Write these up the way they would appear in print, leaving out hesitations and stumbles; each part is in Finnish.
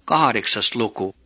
8. luku.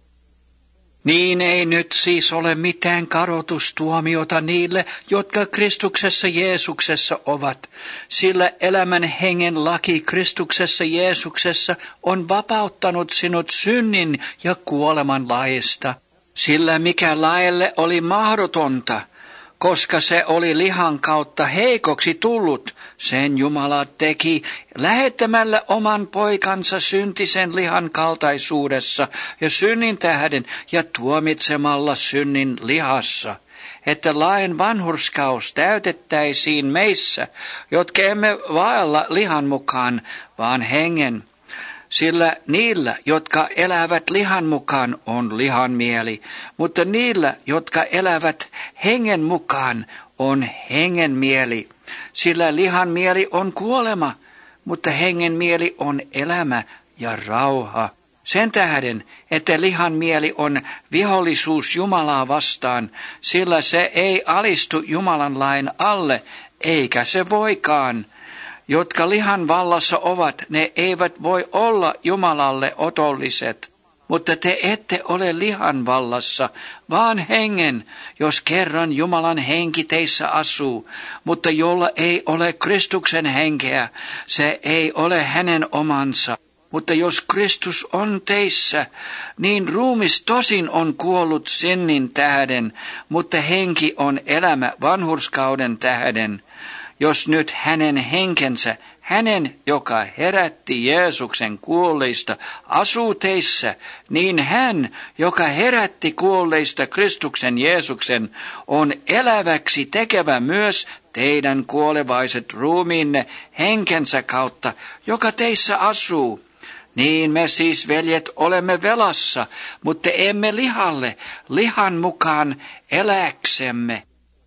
Niin ei nyt siis ole mitään kadotustuomiota niille, jotka Kristuksessa Jeesuksessa ovat, sillä elämän hengen laki Kristuksessa Jeesuksessa on vapauttanut sinut synnin ja kuoleman laista. Sillä mikä laille oli mahdotonta, koska se oli lihan kautta heikoksi tullut, sen Jumala teki lähettämällä oman poikansa syntisen lihan kaltaisuudessa ja synnin tähden ja tuomitsemalla synnin lihassa, että lain vanhurskaus täytettäisiin meissä, jotka emme vaella lihan mukaan, vaan hengen. Sillä niillä, jotka elävät lihan mukaan, on lihan mieli, mutta niillä, jotka elävät hengen mukaan, on hengen mieli. Sillä lihan mieli on kuolema, mutta hengen mieli on elämä ja rauha. Sen tähden, että lihan mieli on vihollisuus Jumalaa vastaan, sillä se ei alistu Jumalan lain alle, eikä se voikaan. Jotka lihan vallassa ovat, ne eivät voi olla Jumalalle otolliset. Mutta te ette ole lihan vallassa, vaan hengen, jos kerran Jumalan henki teissä asuu. Mutta jolla ei ole Kristuksen henkeä, se ei ole hänen omansa. Mutta jos Kristus on teissä, niin ruumis tosin on kuollut synnin tähden, mutta henki on elämä vanhurskauden tähden. Jos nyt hänen henkensä, hänen, joka herätti Jeesuksen kuolleista, asuu teissä, niin hän, joka herätti kuolleista Kristuksen Jeesuksen, on eläväksi tekevä myös teidän kuolevaiset ruumiinne henkensä kautta, joka teissä asuu. Niin me siis, veljet, olemme velassa, mutta emme lihalle, lihan mukaan eläksemme.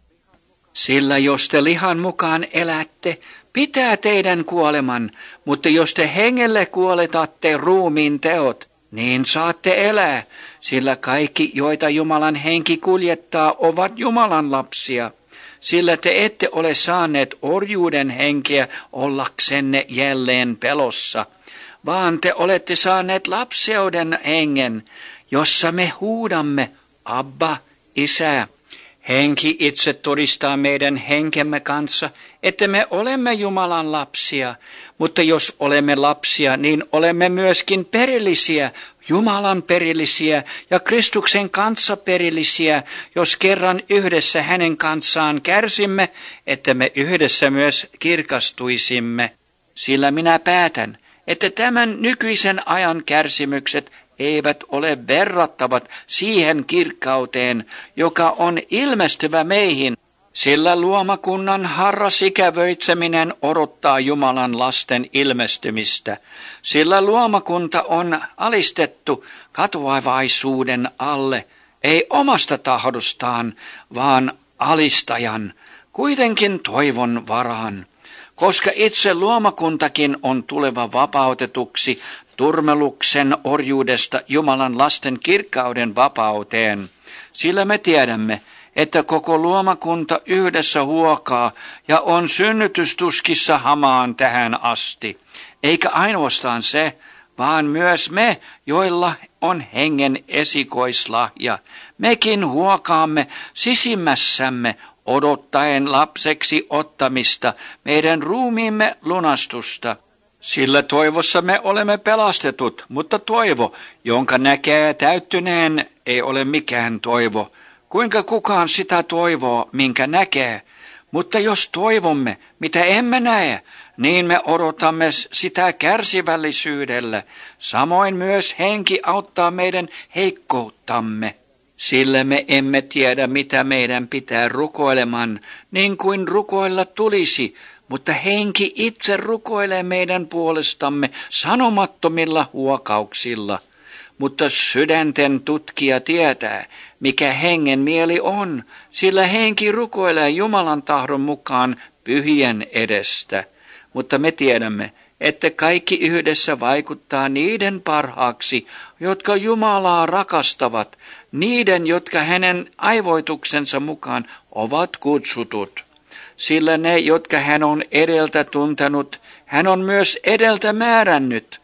Sillä jos te lihan mukaan elätte, pitää teidän kuoleman, mutta jos te hengelle kuoletatte ruumiin teot, niin saatte elää, sillä kaikki, joita Jumalan henki kuljettaa, ovat Jumalan lapsia. Sillä te ette ole saaneet orjuuden henkeä ollaksenne jälleen pelossa, vaan te olette saaneet lapseuden hengen, jossa me huudamme, Abba, Isä. Henki itse todistaa meidän henkemme kanssa, että me olemme Jumalan lapsia, mutta jos olemme lapsia, niin olemme myöskin perillisiä, Jumalan perillisiä ja Kristuksen kanssa perillisiä, jos kerran yhdessä hänen kanssaan kärsimme, että me yhdessä myös kirkastuisimme. Sillä minä päätän, että tämän nykyisen ajan kärsimykset eivät ole verrattavat siihen kirkkauteen, joka on ilmestyvä meihin, sillä luomakunnan harras ikävöitseminen odottaa Jumalan lasten ilmestymistä, sillä luomakunta on alistettu katoavaisuuden alle, ei omasta tahdostaan, vaan alistajan, kuitenkin toivon varaan. Koska itse luomakuntakin on tuleva vapautetuksi turmeluksen orjuudesta Jumalan lasten kirkkauden vapauteen, sillä me tiedämme, että koko luomakunta yhdessä huokaa ja on synnytystuskissa hamaan tähän asti. Eikä ainoastaan se, vaan myös me, joilla on hengen esikoislahja, mekin huokaamme sisimmässämme odottaen lapseksi ottamista, meidän ruumiimme lunastusta. Sillä toivossa me olemme pelastetut, mutta toivo, jonka näkee täyttyneen, ei ole mikään toivo. Kuinka kukaan sitä toivoo, minkä näkee? Mutta jos toivomme, mitä emme näe, niin me odotamme sitä kärsivällisyydellä. Samoin myös henki auttaa meidän heikkouttamme. Sillä me emme tiedä, mitä meidän pitää rukoileman, niin kuin rukoilla tulisi, mutta henki itse rukoilee meidän puolestamme sanomattomilla huokauksilla. Mutta sydänten tutkija tietää, mikä hengen mieli on, sillä henki rukoilee Jumalan tahdon mukaan pyhien edestä. Mutta me tiedämme, että kaikki yhdessä vaikuttaa niiden parhaaksi, jotka Jumalaa rakastavat, niiden, jotka hänen aivoituksensa mukaan ovat kutsutut. Sillä ne, jotka hän on edeltä tuntenut, hän on myös edeltä määrännyt.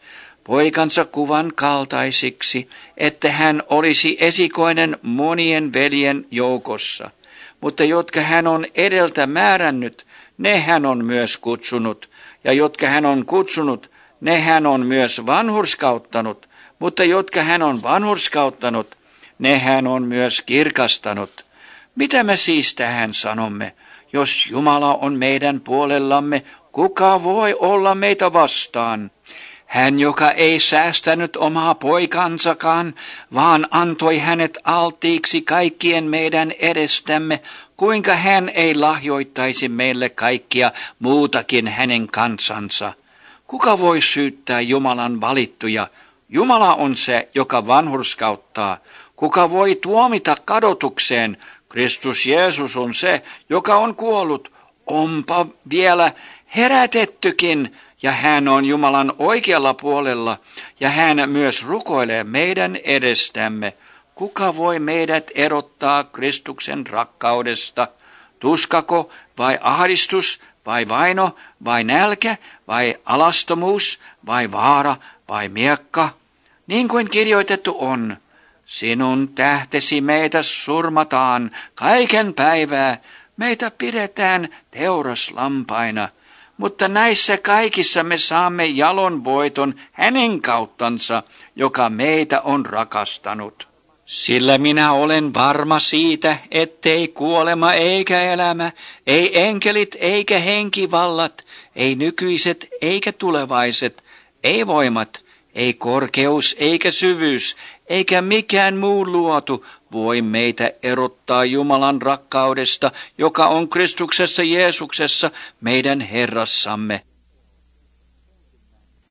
poikansa kuvan kaltaisiksi, että hän olisi esikoinen monien veljen joukossa. Mutta jotka hän on edeltä määrännyt, ne hän on myös kutsunut, ja jotka hän on kutsunut, ne hän on myös vanhurskauttanut, mutta jotka hän on vanhurskauttanut, ne hän on myös kirkastanut. Mitä me siis tähän sanomme? Jos Jumala on meidän puolellamme, kuka voi olla meitä vastaan? Hän, joka ei säästänyt omaa poikansakaan, vaan antoi hänet alttiiksi kaikkien meidän edestämme, kuinka hän ei lahjoittaisi meille kaikkia muutakin hänen kansansa. Kuka voi syyttää Jumalan valittuja? Jumala on se, joka vanhurskauttaa. Kuka voi tuomita kadotukseen? Kristus Jeesus on se, joka on kuollut. Onpa vielä herätettykin, ja hän on Jumalan oikealla puolella, ja hän myös rukoilee meidän edestämme. Kuka voi meidät erottaa Kristuksen rakkaudesta? Tuskako vai ahdistus vai vaino vai nälkä vai alastomuus vai vaara vai miekka? Niin kuin kirjoitettu on, sinun tähtesi meitä surmataan kaiken päivää, meitä pidetään teuraslampaina. Mutta näissä kaikissa me saamme jalon voiton hänen kauttansa, joka meitä on rakastanut. Sillä minä olen varma siitä, ettei kuolema eikä elämä, ei enkelit eikä henkivallat, ei nykyiset eikä tulevaiset, ei voimat, ei korkeus eikä syvyys, eikä mikään muu luotu voi meitä erottaa Jumalan rakkaudesta, joka on Kristuksessa Jeesuksessa meidän Herrassamme.